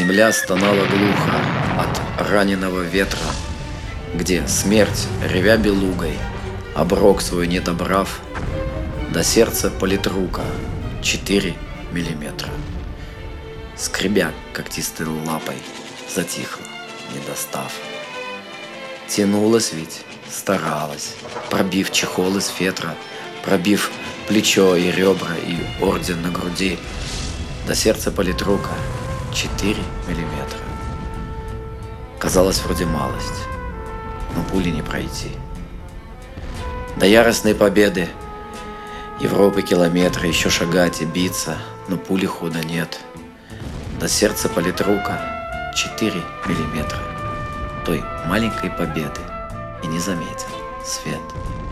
Земля стонала глухо от раненого ветра, где смерть, ревя белугой, оброк свой не добрав, до сердца политрука 4 миллиметра. Скребя когтистой лапой, затихла, не достав. Тянулась ведь, старалась, пробив чехол из фетра, пробив плечо и ребра, и орден на груди, до сердца политрука 4 миллиметра. Казалось, вроде малость, но пули не пройти. До яростной победы Европы километры, еще шагать и биться, но пули хода нет. До сердца политрука 4 миллиметра той маленькой победы и не заметил свет.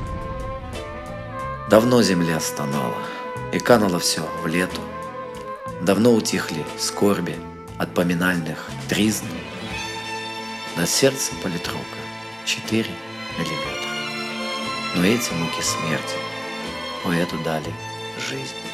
Давно земля стонала, и кануло все в лету. Давно утихли скорби от поминальных тризн. До сердца политрука 4 миллиметра. Но эти муки смерти поэту дали жизнь.